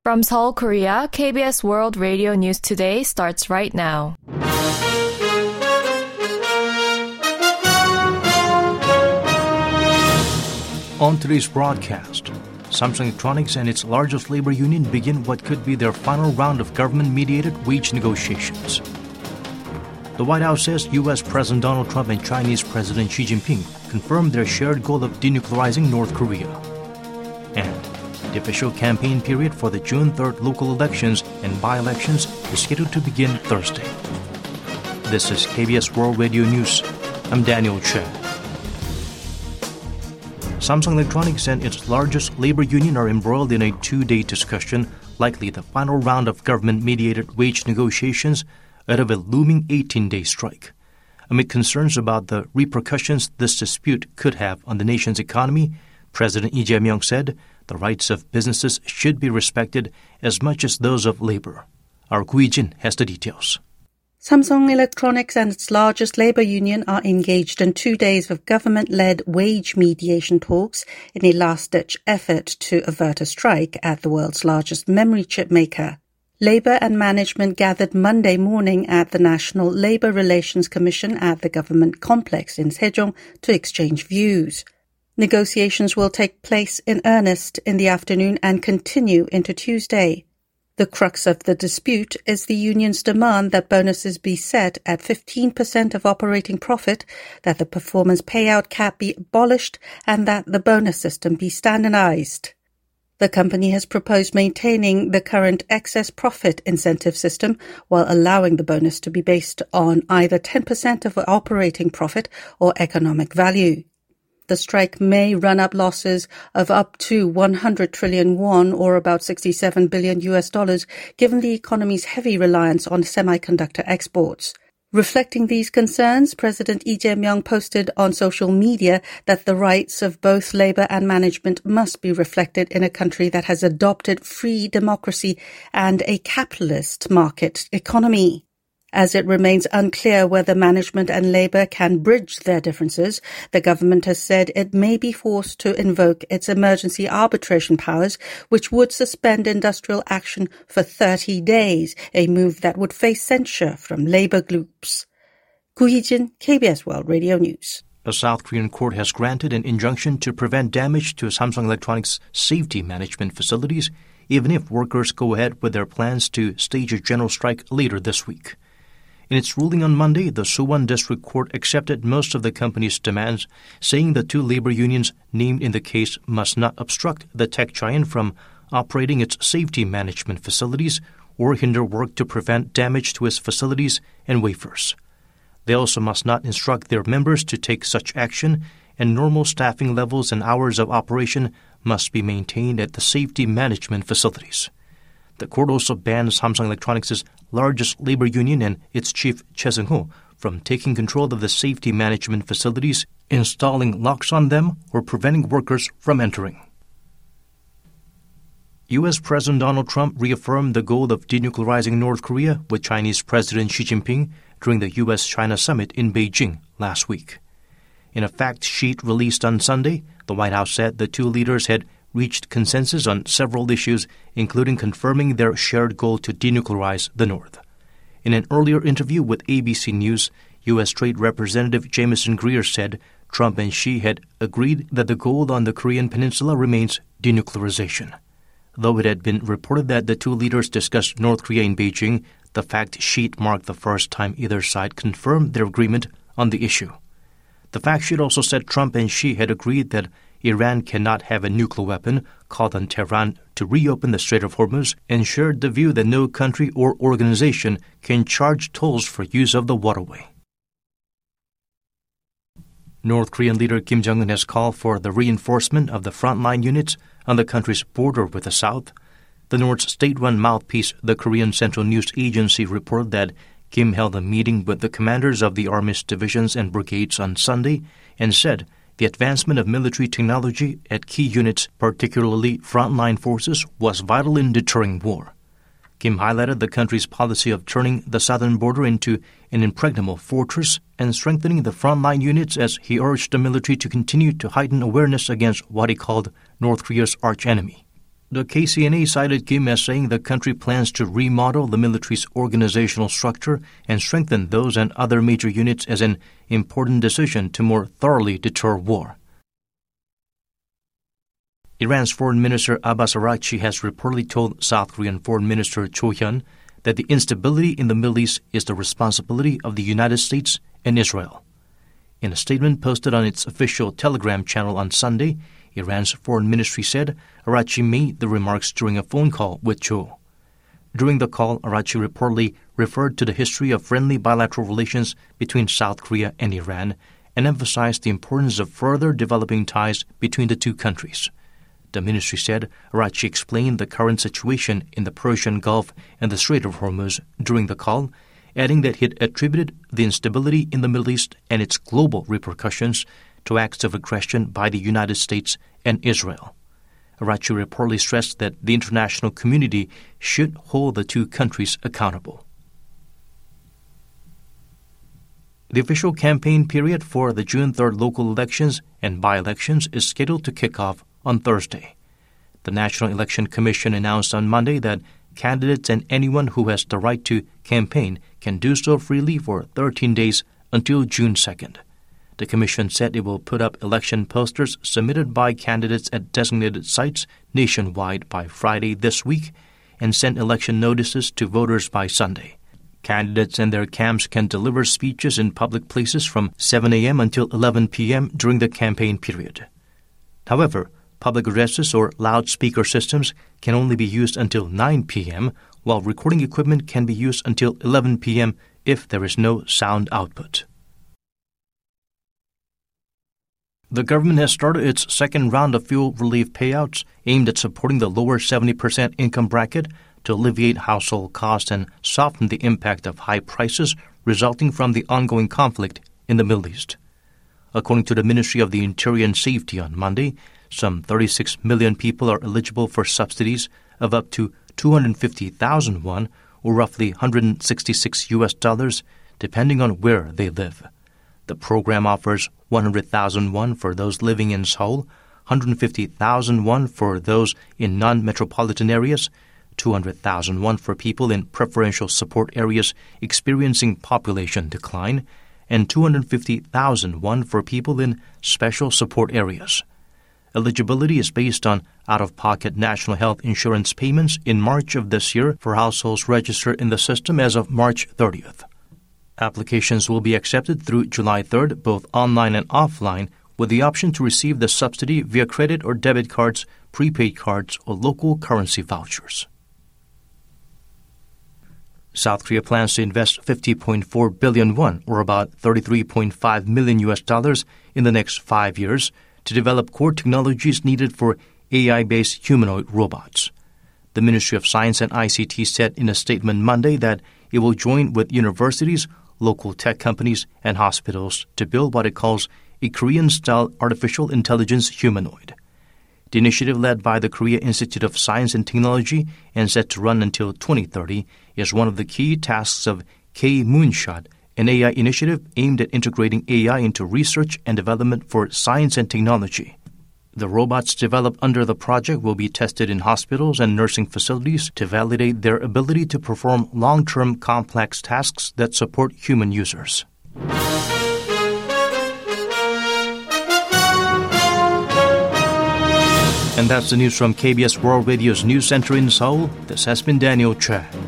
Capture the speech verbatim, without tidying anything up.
From Seoul, Korea, K B S World Radio News Today starts right now. On today's broadcast, Samsung Electronics and its largest labor union begin what could be their final round of government-mediated wage negotiations. The White House says U S President Donald Trump and Chinese President Xi Jinping confirmed their shared goal of denuclearizing North Korea. And the official campaign period for the June third local elections and by-elections is scheduled to begin Thursday. This is K B S World Radio News. I'm Daniel Chen. Samsung Electronics and its largest labor union are embroiled in a two-day discussion, likely the final round of government-mediated wage negotiations out of a looming eighteen-day strike. Amid concerns about the repercussions this dispute could have on the nation's economy, President Lee Jae-myung said the rights of businesses should be respected as much as those of labor. Our Gu Yi-jin has the details. Samsung Electronics and its largest labor union are engaged in two days of government-led wage mediation talks in a last-ditch effort to avert a strike at the world's largest memory chip maker. Labor and management gathered Monday morning at the National Labor Relations Commission at the government complex in Sejong to exchange views. Negotiations will take place in earnest in the afternoon and continue into Tuesday. The crux of the dispute is the union's demand that bonuses be set at fifteen percent of operating profit, that the performance payout cap be abolished, and that the bonus system be standardized. The company has proposed maintaining the current excess profit incentive system while allowing the bonus to be based on either ten percent of operating profit or economic value. The strike may run up losses of up to one hundred trillion won or about sixty-seven billion U S dollars given the economy's heavy reliance on semiconductor exports. Reflecting these concerns, President Lee Jae-myung posted on social media that the rights of both labor and management must be reflected in a country that has adopted free democracy and a capitalist market economy. As it remains unclear whether management and labor can bridge their differences, the government has said it may be forced to invoke its emergency arbitration powers, which would suspend industrial action for thirty days, a move that would face censure from labor groups. Gu Yi-jin, K B S World Radio News. A South Korean court has granted an injunction to prevent damage to Samsung Electronics' safety management facilities, even if workers go ahead with their plans to stage a general strike later this week. In its ruling on Monday, the Suwon District Court accepted most of the company's demands, saying the two labor unions named in the case must not obstruct the tech giant from operating its safety management facilities or hinder work to prevent damage to its facilities and wafers. They also must not instruct their members to take such action, and normal staffing levels and hours of operation must be maintained at the safety management facilities. The court also banned Samsung Electronics' largest labor union and its chief Choi Seung-ho from taking control of the safety management facilities, installing locks on them, or preventing workers from entering. U S President Donald Trump reaffirmed the goal of denuclearizing North Korea with Chinese President Xi Jinping during the U S China summit in Beijing last week. In a fact sheet released on Sunday, the White House said the two leaders had reached consensus on several issues, including confirming their shared goal to denuclearize the North. In an earlier interview with A B C News, U S Trade Representative Jameson Greer said Trump and Xi had agreed that the goal on the Korean peninsula remains denuclearization. Though it had been reported that the two leaders discussed North Korea in Beijing, the fact sheet marked the first time either side confirmed their agreement on the issue. The fact sheet also said Trump and Xi had agreed that Iran cannot have a nuclear weapon, called on Tehran to reopen the Strait of Hormuz, and shared the view that no country or organization can charge tolls for use of the waterway. North Korean leader Kim Jong-un has called for the reinforcement of the frontline units on the country's border with the South. The North's state-run mouthpiece, the Korean Central News Agency, reported that Kim held a meeting with the commanders of the Army's divisions and brigades on Sunday and said the advancement of military technology at key units, particularly frontline forces, was vital in deterring war. Kim highlighted the country's policy of turning the southern border into an impregnable fortress and strengthening the frontline units as he urged the military to continue to heighten awareness against what he called North Korea's archenemy. The K C N A cited Kim as saying the country plans to remodel the military's organizational structure and strengthen those and other major units as an important decision to more thoroughly deter war. Iran's Foreign Minister Abbas Araghchi has reportedly told South Korean Foreign Minister Cho Hyun that the instability in the Middle East is the responsibility of the United States and Israel. In a statement posted on its official Telegram channel on Sunday, Iran's foreign ministry said Araghchi made the remarks during a phone call with Cho. During the call, Araghchi reportedly referred to the history of friendly bilateral relations between South Korea and Iran and emphasized the importance of further developing ties between the two countries. The ministry said Araghchi explained the current situation in the Persian Gulf and the Strait of Hormuz during the call, adding that he attributed the instability in the Middle East and its global repercussions to acts of aggression by the United States and Israel. Araghchi reportedly stressed that the international community should hold the two countries accountable. The official campaign period for the June third local elections and by-elections is scheduled to kick off on Thursday. The National Election Commission announced on Monday that candidates and anyone who has the right to campaign can do so freely for thirteen days until June second. The Commission said it will put up election posters submitted by candidates at designated sites nationwide by Friday this week and send election notices to voters by Sunday. Candidates and their camps can deliver speeches in public places from seven a.m. until eleven p.m. during the campaign period. However, public addresses or loudspeaker systems can only be used until nine p.m., while recording equipment can be used until eleven p.m. if there is no sound output. The government has started its second round of fuel relief payouts aimed at supporting the lower seventy percent income bracket to alleviate household costs and soften the impact of high prices resulting from the ongoing conflict in the Middle East. According to the Ministry of the Interior and Safety on Monday, some thirty-six million people are eligible for subsidies of up to two hundred fifty thousand won, or roughly one hundred sixty-six U S dollars, depending on where they live. The program offers one hundred thousand won for those living in Seoul, one hundred fifty thousand won for those in non-metropolitan areas, two hundred thousand won for people in preferential support areas experiencing population decline, and two hundred fifty thousand won for people in special support areas. Eligibility is based on out-of-pocket national health insurance payments in March of this year for households registered in the system as of March thirtieth. Applications will be accepted through July third, both online and offline, with the option to receive the subsidy via credit or debit cards, prepaid cards, or local currency vouchers. South Korea plans to invest fifty point four billion won, or about thirty-three point five million U S dollars, in the next five years to develop core technologies needed for A I-based humanoid robots. The Ministry of Science and I C T said in a statement Monday that it will join with universities, local tech companies, and hospitals to build what it calls a Korean-style artificial intelligence humanoid. The initiative, led by the Korea Institute of Science and Technology and set to run until twenty thirty, is one of the key tasks of K-Moonshot, an A I initiative aimed at integrating A I into research and development for science and technology. The robots developed under the project will be tested in hospitals and nursing facilities to validate their ability to perform long-term complex tasks that support human users. And that's the news from K B S World Radio's News Center in Seoul. This has been Daniel Che.